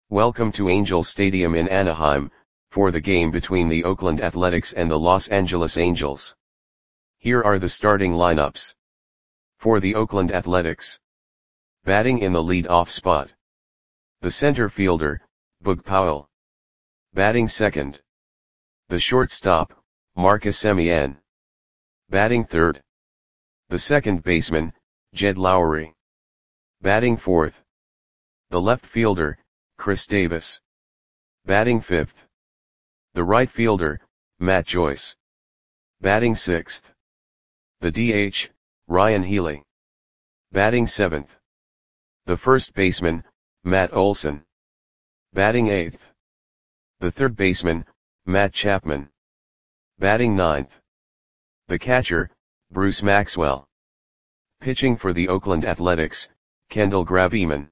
Welcome to Angel Stadium in Anaheim, for the game between the Oakland Athletics and the Los Angeles Angels. Here are the starting lineups. For the Oakland Athletics. Batting in the lead-off spot. The center fielder, Boog Powell. Batting second. The shortstop, Marcus Semien. Batting third. The second baseman, Jed Lowrie. Batting fourth. The left fielder, Chris Davis. Batting fifth. The right fielder, Matt Joyce. Batting sixth. The DH, Ryan Healy. Batting seventh. The first baseman, Matt Olson. Batting eighth. The third baseman, Matt Chapman. Batting ninth. The catcher, Bruce Maxwell. Pitching for the Oakland Athletics, Kendall Graveman.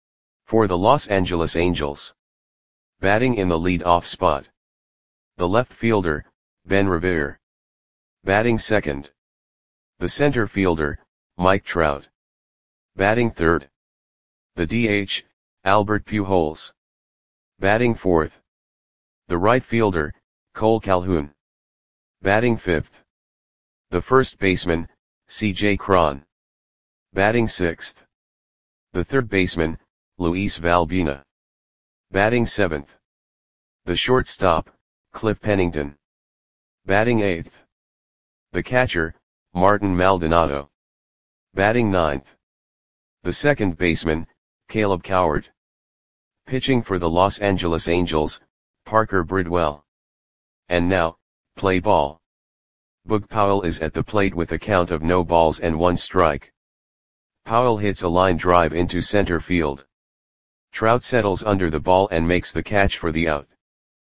For the Los Angeles Angels. Batting in the lead-off spot. The left fielder, Ben Revere. Batting second. The center fielder, Mike Trout. Batting third. The DH, Albert Pujols. Batting fourth. The right fielder, Cole Calhoun. Batting fifth. The first baseman, C.J. Cron. Batting sixth. The third baseman, Luis Valbuena. Batting seventh. The shortstop, Cliff Pennington. Batting eighth. The catcher, Martin Maldonado. Batting ninth. The second baseman, Caleb Coward. Pitching for the Los Angeles Angels, Parker Bridwell. And now, play ball. Boog Powell is at the plate with a count of no balls and one strike. Powell hits a line drive into center field. Trout settles under the ball and makes the catch for the out.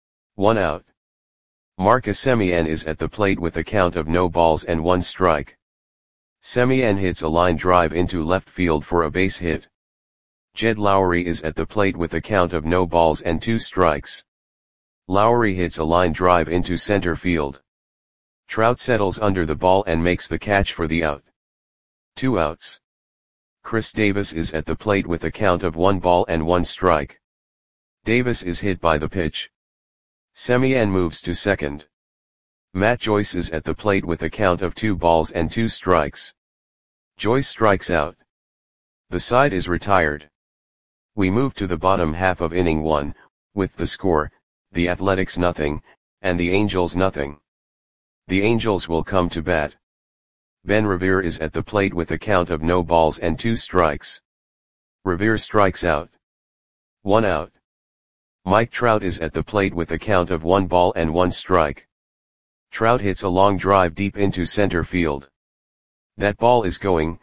1 out. Marcus Semien is at the plate with a count of no balls and one strike. Semien hits a line drive into left field for a base hit. Jed Lowrie is at the plate with a count of no balls and two strikes. Lowrie hits a line drive into center field. Trout settles under the ball and makes the catch for the out. 2 outs. Chris Davis is at the plate with a count of 1 ball and 1 strike. Davis is hit by the pitch. Semien moves to second. Matt Joyce is at the plate with a count of 2 balls and 2 strikes. Joyce strikes out. The side is retired. We move to the bottom half of inning 1, with the score, the Athletics 0, and the Angels 0. The Angels will come to bat. Ben Revere is at the plate with a count of no balls and 2 strikes. Revere strikes out. 1 out. Mike Trout is at the plate with a count of 1 ball and 1 strike. Trout hits a long drive deep into center field. That ball is gone.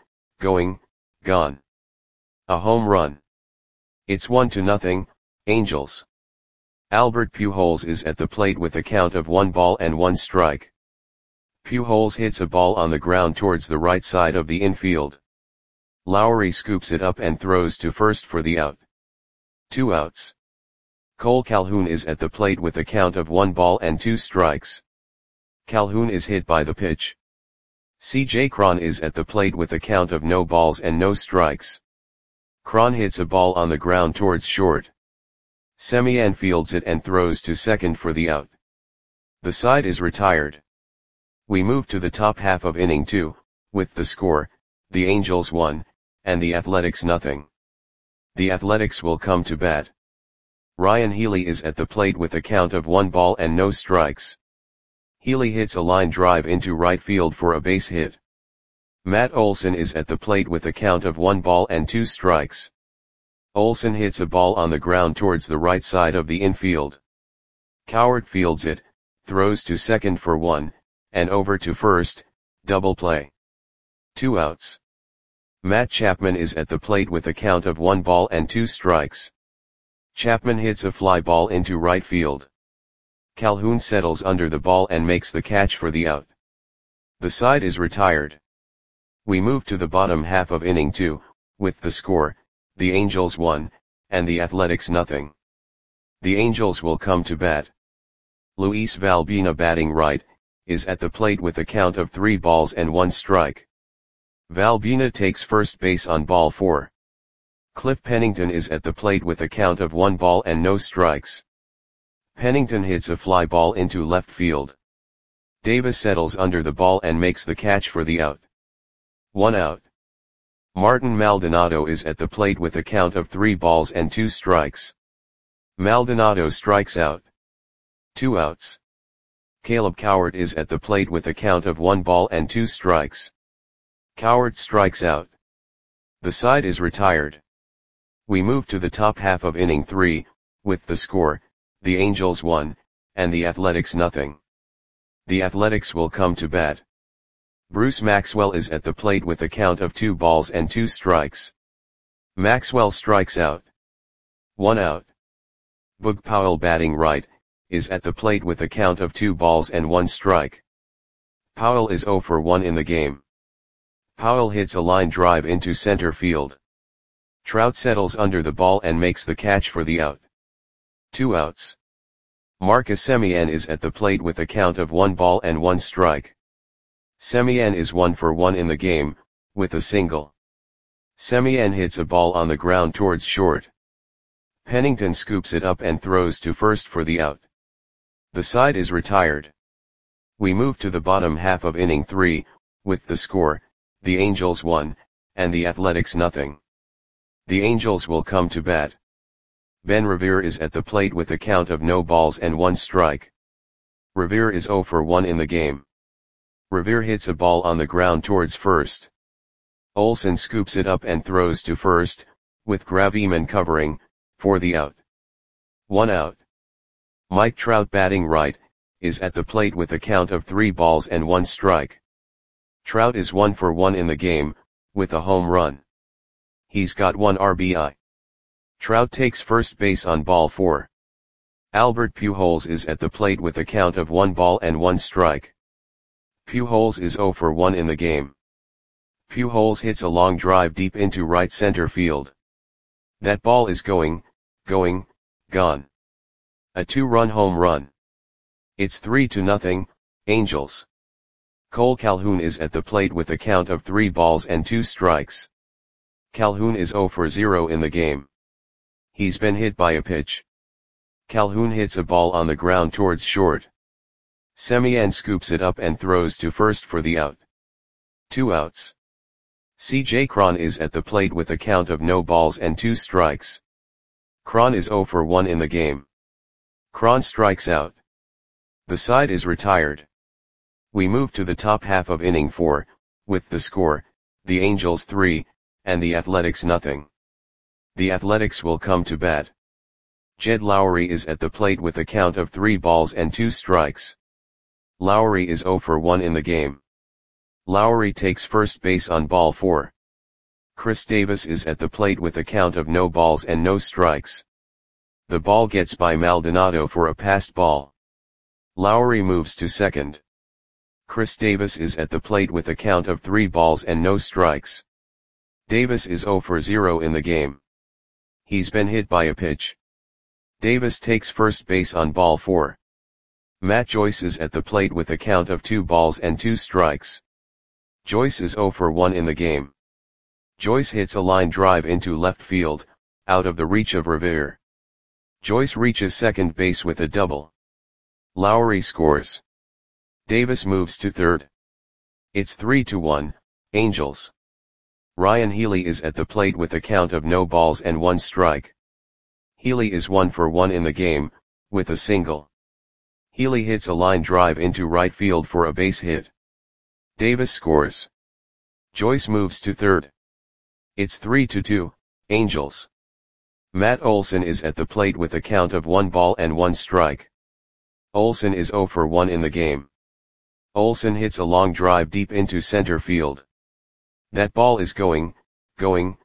A home run. It's 1-0, Angels. Albert Pujols is at the plate with a count of 1 ball and 1 strike. Pujols hits a ball on the ground towards the right side of the infield. Lowrie scoops it up and throws to first for the out. 2 outs. Cole Calhoun is at the plate with a count of 1 ball and 2 strikes. Calhoun is hit by the pitch. C.J. Cron is at the plate with a count of no balls and no strikes. Cron hits a ball on the ground towards short. Semien fields it and throws to second for the out. The side is retired. We move to the top half of inning 2, with the score, the Angels 1, and the Athletics 0. The Athletics will come to bat. Ryan Healy is at the plate with a count of 1 ball and no strikes. Healy hits a line drive into right field for a base hit. Matt Olson is at the plate with a count of 1 ball and 2 strikes. Olson hits a ball on the ground towards the right side of the infield. Coward fields it, throws to second for 1, and over to first, double play. 2 outs. Matt Chapman is at the plate with a count of 1 ball and 2 strikes. Chapman hits a fly ball into right field. Calhoun settles under the ball and makes the catch for the out. The side is retired. We move to the bottom half of inning 2, with the score, the Angels 1, and the Athletics 0. The Angels will come to bat. Luis Valbuena, batting right, is at the plate with a count of 3 balls and 1 strike. Valbuena takes first base on ball 4. Cliff Pennington is at the plate with a count of 1 ball and no strikes. Pennington hits a fly ball into left field. Davis settles under the ball and makes the catch for the out. 1 out. Martin Maldonado is at the plate with a count of 3 balls and 2 strikes. Maldonado strikes out. 2 outs. Caleb Cowart is at the plate with a count of 1 ball and 2 strikes. Cowart strikes out. The side is retired. We move to the top half of inning 3, with the score, the Angels 1, and the Athletics nothing. The Athletics will come to bat. Bruce Maxwell is at the plate with a count of 2 balls and 2 strikes. Maxwell strikes out. 1 out. Boog Powell, batting right, is at the plate with a count of 2 balls and 1 strike. Powell is 0 for 1 in the game. Powell hits a line drive into center field. Trout settles under the ball and makes the catch for the out. 2 outs. Marcus Semien is at the plate with a count of 1 ball and 1 strike. Semien is 1 for 1 in the game, with a single. Semien hits a ball on the ground towards short. Pennington scoops it up and throws to first for the out. The side is retired. We move to the bottom half of inning 3, with the score, the Angels 1, and the Athletics nothing. The Angels will come to bat. Ben Revere is at the plate with a count of no balls and 1 strike. Revere is 0 for 1 in the game. Revere hits a ball on the ground towards first. Olsen scoops it up and throws to first, with Graveman covering, for the out. 1 out. Mike Trout, batting right, is at the plate with a count of 3 balls and 1 strike. Trout is 1 for 1 in the game, with a home run. He's got 1 RBI. Trout takes first base on ball 4. Albert Pujols is at the plate with a count of 1 ball and 1 strike. Pujols is 0 for 1 in the game. Pujols hits a long drive deep into right center field. That ball is going, gone. A 2-run home run. It's 3-0, Angels. Cole Calhoun is at the plate with a count of 3 balls and 2 strikes. Calhoun is 0 for 0 in the game. He's been hit by a pitch. Calhoun hits a ball on the ground towards short. Semien scoops it up and throws to first for the out. 2 outs. C.J. Cron is at the plate with a count of no balls and 2 strikes. Cron is 0 for 1 in the game. Cron strikes out. The side is retired. We move to the top half of inning 4, with the score, the Angels 3, and the Athletics nothing. The Athletics will come to bat. Jed Lowry is at the plate with a count of 3 balls and 2 strikes. Lowry is 0 for 1 in the game. Lowry takes first base on ball 4. Chris Davis is at the plate with a count of no balls and no strikes. The ball gets by Maldonado for a passed ball. Lowry moves to second. Chris Davis is at the plate with a count of 3 balls and no strikes. Davis is 0 for 0 in the game. He's been hit by a pitch. Davis takes first base on ball 4. Matt Joyce is at the plate with a count of 2 balls and 2 strikes. Joyce is 0 for 1 in the game. Joyce hits a line drive into left field, out of the reach of Revere. Joyce reaches second base with a double. Lowry scores. Davis moves to third. It's 3-1, Angels. Ryan Healy is at the plate with a count of no balls and 1 strike. Healy is 1 for 1 in the game, with a single. Healy hits a line drive into right field for a base hit. Davis scores. Joyce moves to third. It's 3-2, Angels. Matt Olson is at the plate with a count of 1 ball and 1 strike. Olson is 0 for 1 in the game. Olson hits a long drive deep into center field. That ball is going, gone.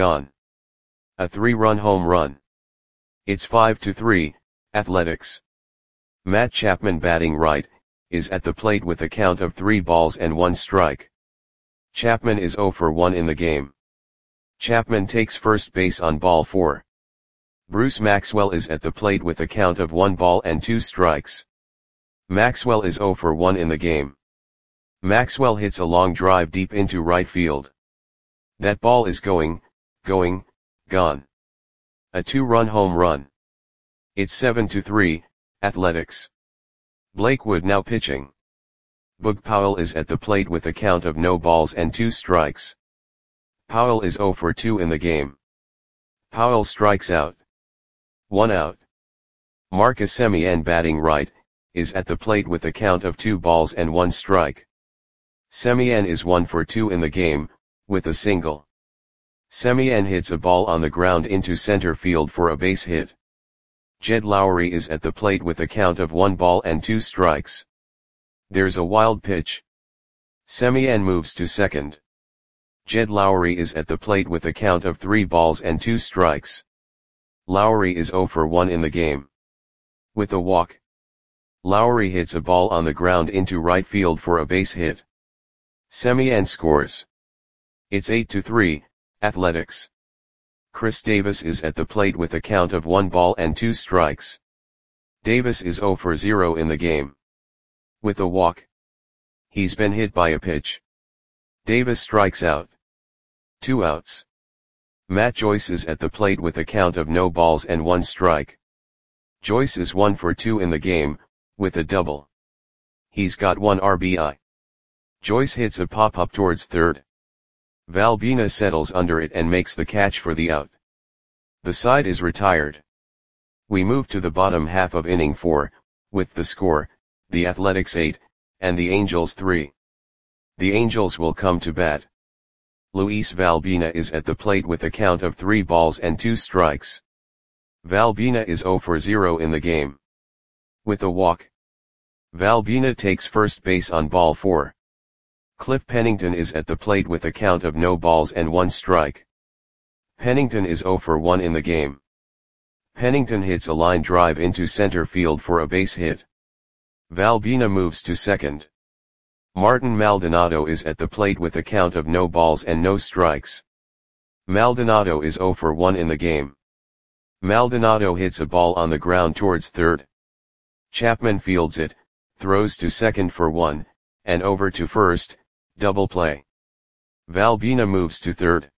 A 3-run home run. It's 5-3, Athletics. Matt Chapman, batting right, is at the plate with a count of 3 balls and 1 strike. Chapman is 0 for 1 in the game. Chapman takes first base on ball 4. Bruce Maxwell is at the plate with a count of 1 ball and 2 strikes. Maxwell is 0 for 1 in the game. Maxwell hits a long drive deep into right field. That ball is going, gone. A 2-run home run. It's 7-3, Athletics. Blake Wood now pitching. Boog Powell is at the plate with a count of no balls and 2 strikes. Powell is 0 for 2 in the game. Powell strikes out. 1 out. Marcus Semien batting right, is at the plate with a count of 2 balls and 1 strike. Semien is 1 for 2 in the game, with a single. Semien hits a ball on the ground into center field for a base hit. Jed Lowrie is at the plate with a count of 1 ball and 2 strikes. There's a wild pitch. Semien moves to second. Jed Lowrie is at the plate with a count of 3 balls and 2 strikes. Lowrie is 0 for 1 in the game. With a walk. Lowrie hits a ball on the ground into right field for a base hit. Semien scores. It's 8-3, Athletics. Chris Davis is at the plate with a count of 1 ball and 2 strikes. Davis is 0 for 0 in the game. With a walk. He's been hit by a pitch. Davis strikes out. 2 outs. Matt Joyce is at the plate with a count of no balls and 1 strike. Joyce is 1 for 2 in the game, with a double. He's got 1 RBI. Joyce hits a pop-up towards third. Valbina settles under it and makes the catch for the out. The side is retired. We move to the bottom half of inning 4, with the score, the Athletics 8, and the Angels 3. The Angels will come to bat. Luis Valbina is at the plate with a count of 3 balls and 2 strikes. Valbina is 0 for 0 in the game. With a walk. Valbina takes first base on ball 4. Cliff Pennington is at the plate with a count of no balls and 1 strike. Pennington is 0 for 1 in the game. Pennington hits a line drive into center field for a base hit. Valbina moves to second. Martin Maldonado is at the plate with a count of no balls and no strikes. Maldonado is 0 for 1 in the game. Maldonado hits a ball on the ground towards third. Chapman fields it, throws to second for 1, and over to first, double play. Valbina moves to third.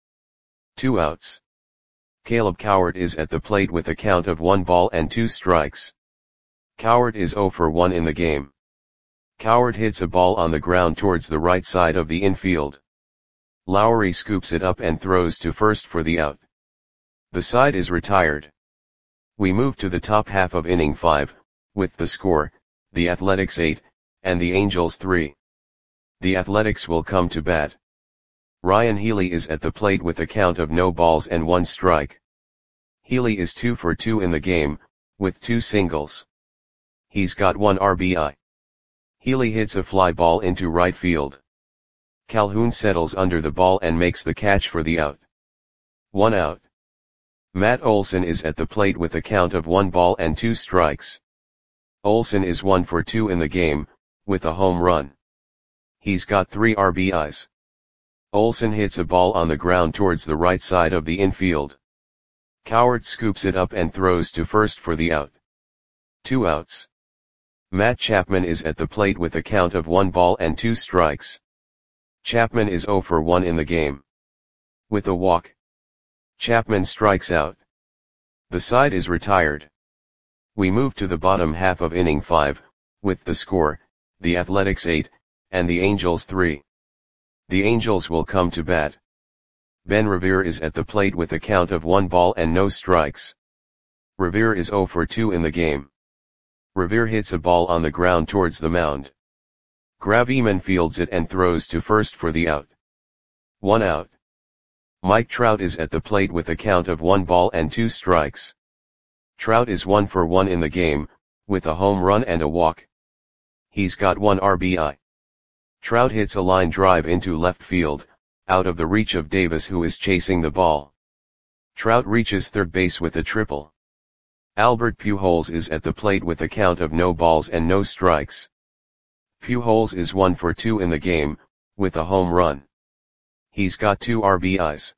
2 outs. Caleb Cowart is at the plate with a count of 1 ball and 2 strikes. Cowart is 0 for 1 in the game. Cowart hits a ball on the ground towards the right side of the infield. Lowrie scoops it up and throws to first for the out. The side is retired. We move to the top half of inning 5, with the score, the Athletics 8, and the Angels 3. The Athletics will come to bat. Ryan Healy is at the plate with a count of no balls and 1 strike. Healy is 2 for 2 in the game, with 2 singles. He's got 1 RBI. Healy hits a fly ball into right field. Calhoun settles under the ball and makes the catch for the out. 1 out. Matt Olson is at the plate with a count of 1 ball and 2 strikes. Olson is 1 for 2 in the game, with a home run. He's got 3 RBIs. Olson hits a ball on the ground towards the right side of the infield. Cowart scoops it up and throws to first for the out. 2 outs. Matt Chapman is at the plate with a count of 1 ball and 2 strikes. Chapman is 0 for 1 in the game. With a walk. Chapman strikes out. The side is retired. We move to the bottom half of inning 5, with the score, the Athletics 8, and the Angels 3. The Angels will come to bat. Ben Revere is at the plate with a count of 1 ball and no strikes. Revere is 0 for 2 in the game. Revere hits a ball on the ground towards the mound. Graveman fields it and throws to first for the out. 1 out. Mike Trout is at the plate with a count of 1 ball and 2 strikes. Trout is 1 for 1 in the game, with a home run and a walk. He's got 1 RBI. Trout hits a line drive into left field, out of the reach of Davis, who is chasing the ball. Trout reaches third base with a triple. Albert Pujols is at the plate with a count of no balls and no strikes. Pujols is 1 for 2 in the game, with a home run. He's got 2 RBIs.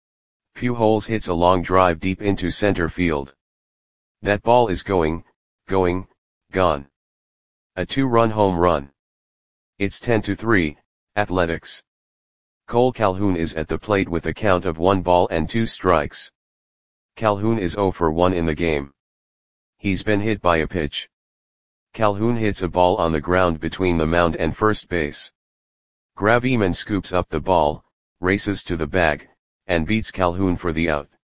Pujols hits a long drive deep into center field. That ball is gone. A 2-run home run. It's 10-3, Athletics. Cole Calhoun is at the plate with a count of 1 ball and 2 strikes. Calhoun is 0 for 1 in the game. He's been hit by a pitch. Calhoun hits a ball on the ground between the mound and first base. Graveman scoops up the ball, races to the bag, and beats Calhoun for the out.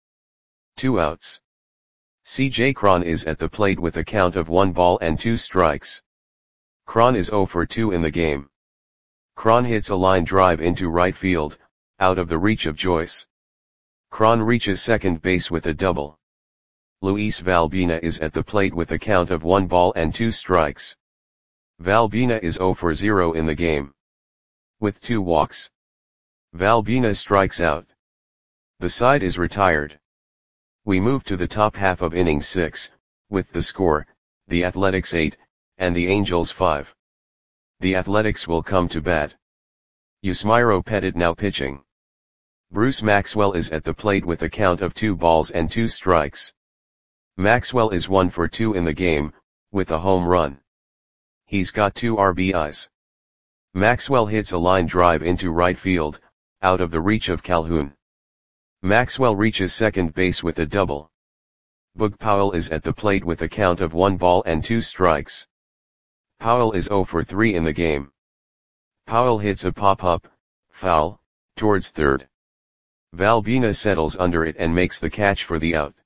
2 outs. C.J. Cron is at the plate with a count of 1 ball and 2 strikes. Cron is 0 for 2 in the game. Cron hits a line drive into right field, out of the reach of Joyce. Cron reaches second base with a double. Luis Valbina is at the plate with a count of 1 ball and 2 strikes. Valbina is 0 for 0 in the game. With 2 walks. Valbina strikes out. The side is retired. We move to the top half of inning 6, with the score, the Athletics 8, and the Angels 5. The Athletics will come to bat. Yusmeiro Petit now pitching. Bruce Maxwell is at the plate with a count of 2 balls and 2 strikes. Maxwell is 1 for 2 in the game, with a home run. He's got 2 RBIs. Maxwell hits a line drive into right field, out of the reach of Calhoun. Maxwell reaches second base with a double. Boog Powell is at the plate with a count of 1 ball and 2 strikes. Powell is 0 for 3 in the game. Powell hits a pop-up, foul, towards third. Valbina settles under it and makes the catch for the out.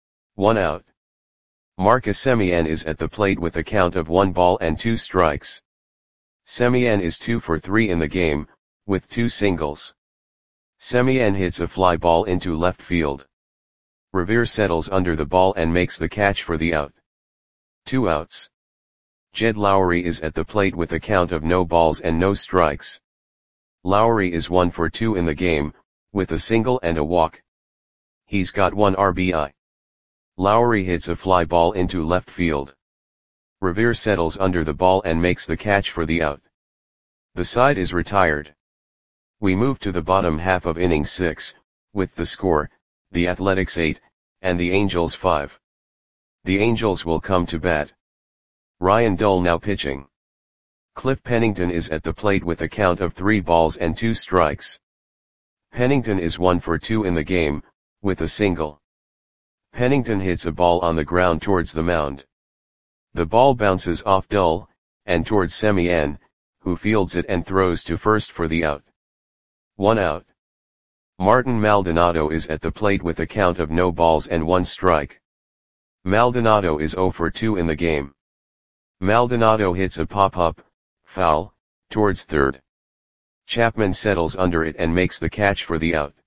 1 out. Marcus Semien is at the plate with a count of 1 ball and 2 strikes. Semien is 2 for 3 in the game, with 2 singles. Semien hits a fly ball into left field. Revere settles under the ball and makes the catch for the out. 2 outs. Jed Lowry is at the plate with a count of no balls and no strikes. Lowry is 1 for 2 in the game, with a single and a walk. He's got 1 RBI. Lowry hits a fly ball into left field. Revere settles under the ball and makes the catch for the out. The side is retired. We move to the bottom half of inning 6, with the score, the Athletics 8, and the Angels 5. The Angels will come to bat. Ryan Dull now pitching. Cliff Pennington is at the plate with a count of 3 balls and 2 strikes. Pennington is 1 for 2 in the game, with a single. Pennington hits a ball on the ground towards the mound. The ball bounces off Dull, and towards Semien, who fields it and throws to first for the out. 1 out. Martin Maldonado is at the plate with a count of no balls and 1 strike. Maldonado is 0 for 2 in the game. Maldonado hits a pop-up, foul, towards third. Chapman settles under it and makes the catch for the out.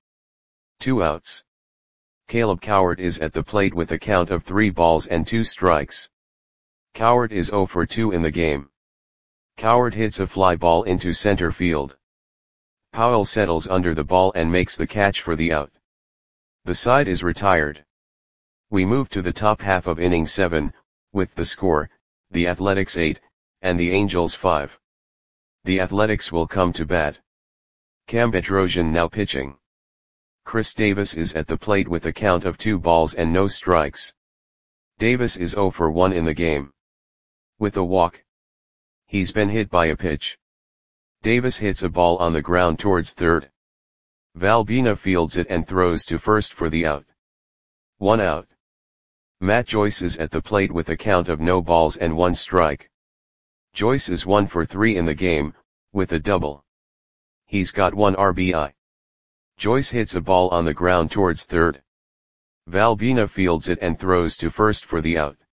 2 outs. Caleb Cowart is at the plate with a count of 3 balls and 2 strikes. Cowart is 0 for 2 in the game. Cowart hits a fly ball into center field. Powell settles under the ball and makes the catch for the out. The side is retired. We move to the top half of inning 7, with the score, the Athletics 8, and the Angels 5. The Athletics will come to bat. Cam Bedrosian now pitching. Chris Davis is at the plate with a count of 2 balls and no strikes. Davis is 0 for 1 in the game. With a walk. He's been hit by a pitch. Davis hits a ball on the ground towards third. Valbina fields it and throws to first for the out. 1 out. Matt Joyce is at the plate with a count of no balls and 1 strike. Joyce is 1 for 3 in the game, with a double. He's got 1 RBI. Joyce hits a ball on the ground towards third. Valbina fields it and throws to first for the out.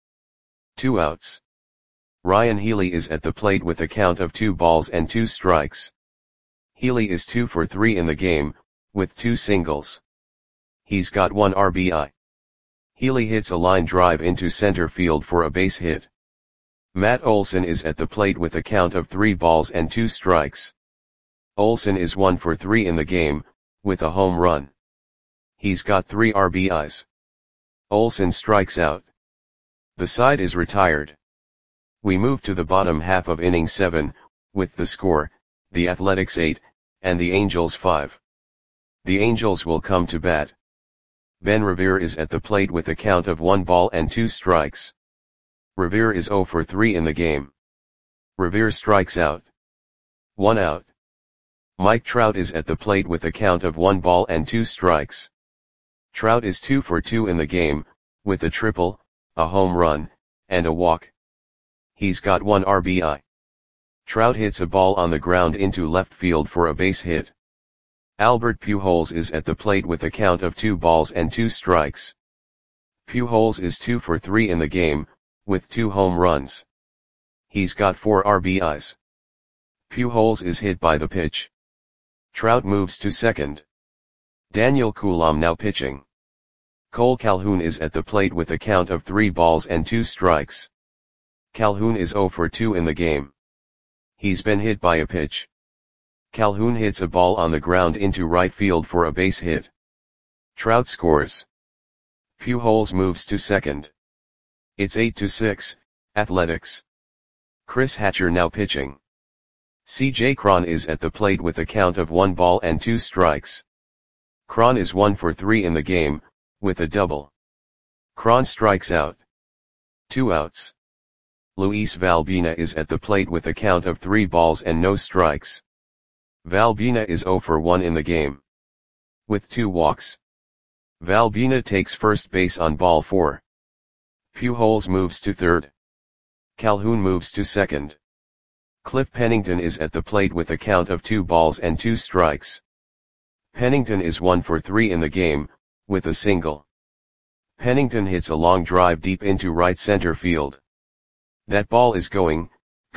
2 outs. Ryan Healy is at the plate with a count of 2 balls and 2 strikes. Healy is 2 for 3 in the game, with 2 singles. He's got 1 RBI. Healy hits a line drive into center field for a base hit. Matt Olson is at the plate with a count of 3 balls and 2 strikes. Olson is 1 for 3 in the game, with a home run. He's got 3 RBIs. Olson strikes out. The side is retired. We move to the bottom half of inning 7, with the score, the Athletics 8, and the Angels 5. The Angels will come to bat. Ben Revere is at the plate with a count of 1 ball and 2 strikes. Revere is 0 for 3 in the game. Revere strikes out. 1 out. Mike Trout is at the plate with a count of 1 ball and 2 strikes. Trout is 2 for 2 in the game, with a triple, a home run, and a walk. He's got 1 RBI. Trout hits a ball on the ground into left field for a base hit. Albert Pujols is at the plate with a count of 2 balls and 2 strikes. Pujols is 2 for 3 in the game, with 2 home runs. He's got 4 RBIs. Pujols is hit by the pitch. Trout moves to second. Daniel Coulombe now pitching. Cole Calhoun is at the plate with a count of 3 balls and 2 strikes. Calhoun is 0 for 2 in the game. He's been hit by a pitch. Calhoun hits a ball on the ground into right field for a base hit. Trout scores. Pujols moves to second. It's 8-6, Athletics. Chris Hatcher now pitching. C.J. Cron is at the plate with a count of 1 ball and 2 strikes. Cron is 1 for 3 in the game, with a double. Cron strikes out. 2 outs. Luis Valbuena is at the plate with a count of 3 balls and no strikes. Valbuena is 0 for 1 in the game. With 2 walks. Valbuena takes first base on ball 4. Pujols moves to third. Calhoun moves to second. Cliff Pennington is at the plate with a count of 2 balls and 2 strikes. Pennington is 1 for 3 in the game, with a single. Pennington hits a long drive deep into right center field. That ball is gone.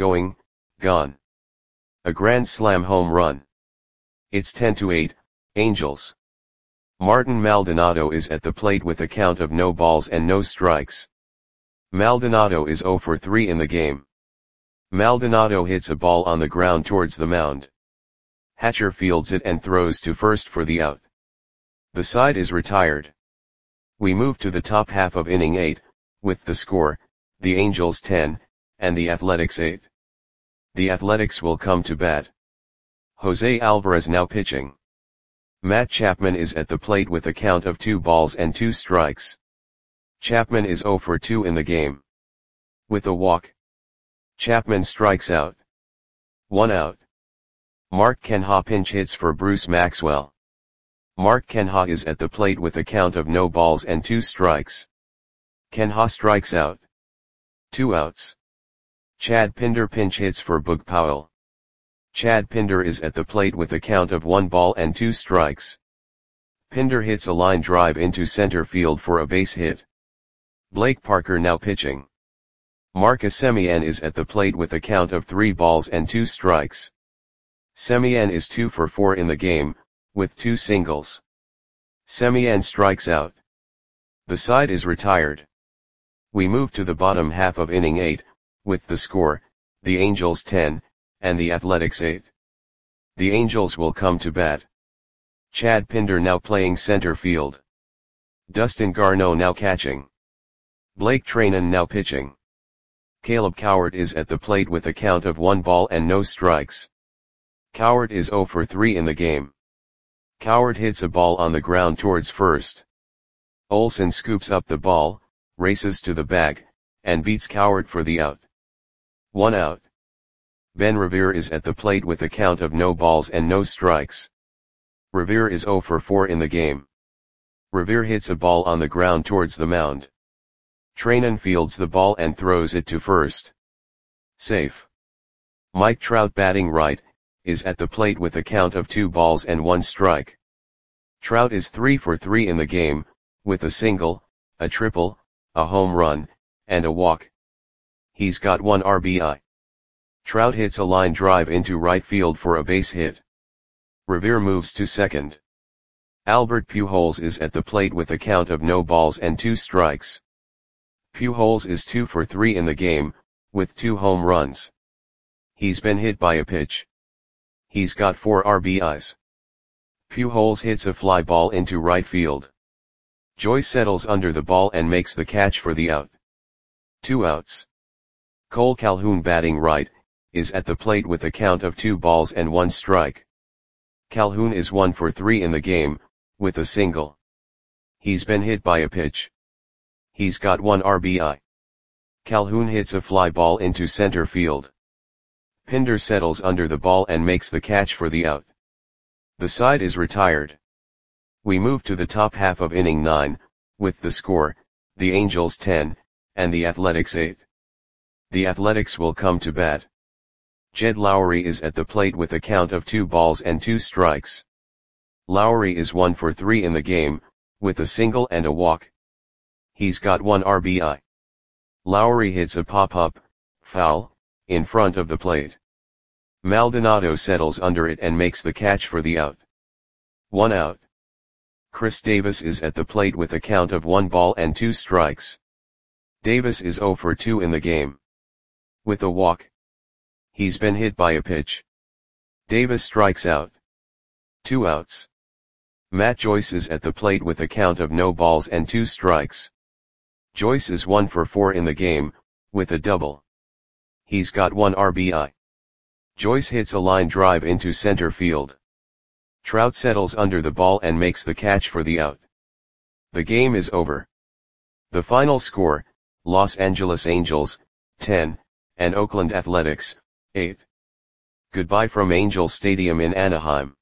A grand slam home run. It's 10-8, Angels. Martin Maldonado is at the plate with a count of no balls and no strikes. Maldonado is 0 for 3 in the game. Maldonado hits a ball on the ground towards the mound. Hatcher fields it and throws to first for the out. The side is retired. We move to the top half of inning 8, with the score, the Angels 10, and the Athletics 8. The Athletics will come to bat. Jose Alvarez now pitching. Matt Chapman is at the plate with a count of 2 balls and 2 strikes. Chapman is 0 for 2 in the game. With a walk. Chapman strikes out. 1 out. Mark Canha pinch hits for Bruce Maxwell. Mark Canha is at the plate with a count of no balls and 2 strikes. Canha strikes out. 2 outs. Chad Pinder pinch hits for Boog Powell. Chad Pinder is at the plate with a count of 1 ball and 2 strikes. Pinder hits a line drive into center field for a base hit. Blake Parker now pitching. Marcus Semien is at the plate with a count of 3 balls and 2 strikes. Semien is 2 for 4 in the game, with 2 singles. Semien strikes out. The side is retired. We move to the bottom half of inning 8, with the score, the Angels 10, and the Athletics 8. The Angels will come to bat. Chad Pinder now playing center field. Dustin Garneau now catching. Blake Treinen now pitching. Caleb Cowart is at the plate with a count of 1 ball and no strikes. Cowart is 0 for 3 in the game. Cowart hits a ball on the ground towards first. Olsen scoops up the ball, races to the bag, and beats Cowart for the out. 1 out. Ben Revere is at the plate with a count of no balls and no strikes. Revere is 0 for 4 in the game. Revere hits a ball on the ground towards the mound. Treinen fields the ball and throws it to first. Safe. Mike Trout batting right, is at the plate with a count of 2 balls and 1 strike. Trout is 3 for 3 in the game, with a single, a triple, a home run, and a walk. He's got 1 RBI. Trout hits a line drive into right field for a base hit. Revere moves to second. Albert Pujols is at the plate with a count of no balls and 2 strikes. Pujols is 2 for 3 in the game, with 2 home runs. He's been hit by a pitch. He's got 4 RBIs. Pujols hits a fly ball into right field. Joyce settles under the ball and makes the catch for the out. 2 outs. Cole Calhoun batting right, is at the plate with a count of 2 balls and 1 strike. Calhoun is 1 for 3 in the game, with a single. He's been hit by a pitch. He's got 1 RBI. Calhoun hits a fly ball into center field. Pinder settles under the ball and makes the catch for the out. The side is retired. We move to the top half of inning 9, with the score, the Angels 10, and the Athletics 8. The Athletics will come to bat. Jed Lowrie is at the plate with a count of 2 balls and 2 strikes. Lowrie is 1 for 3 in the game, with a single and a walk. He's got 1 RBI. Lowrie hits a pop-up, foul, in front of the plate. Maldonado settles under it and makes the catch for the out. 1 out. Chris Davis is at the plate with a count of 1 ball and 2 strikes. Davis is 0 for 2 in the game. With a walk. He's been hit by a pitch. Davis strikes out. 2 outs. Matt Joyce is at the plate with a count of no balls and 2 strikes. Joyce is 1 for 4 in the game, with a double. He's got 1 RBI. Joyce hits a line drive into center field. Trout settles under the ball and makes the catch for the out. The game is over. The final score, Los Angeles Angels, 10, and Oakland Athletics, 8. Goodbye from Angel Stadium in Anaheim.